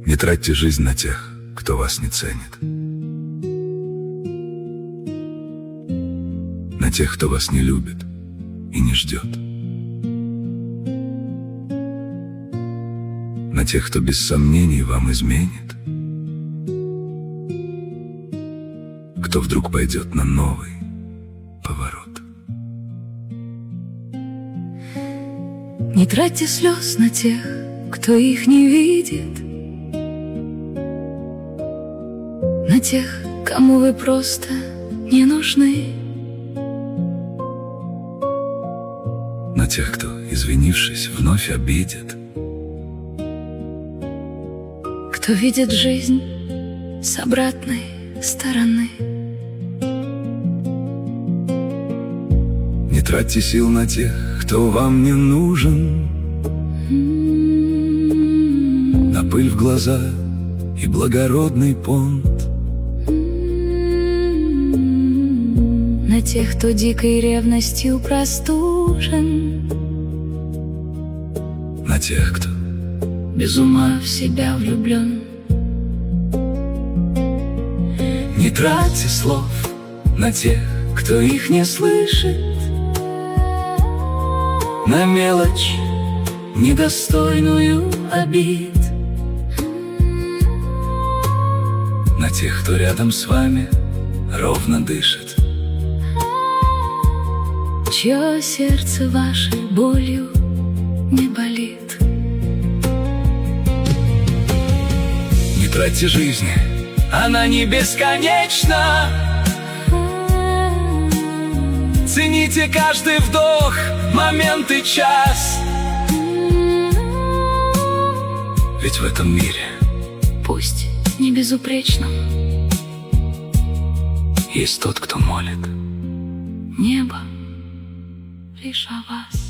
Не тратьте жизнь на тех, кто вас не ценит, на тех, кто вас не любит и не ждет, на тех, кто без сомнений вам изменит, кто вдруг пойдет на новый поворот. Не тратьте слез на тех, кто их не видит, на тех, кому вы просто не нужны, на тех, кто, извинившись, вновь обидит, кто видит жизнь с обратной стороны. Не тратьте сил на тех, кто вам не нужен, на пыль в глаза и благородный понт, на тех, кто дикой ревностью простужен, на тех, кто без ума в себя влюблен. Не тратьте слов на тех, кто их не слышит, на мелочь, недостойную обид, на тех, кто рядом с вами ровно дышит, чье сердце вашей болью не болит. Не тратьте жизнь, она не бесконечна. Цените каждый вдох, момент и час. Ведь в этом мире, пусть не безупречном, есть тот, кто молит небо лишь о вас.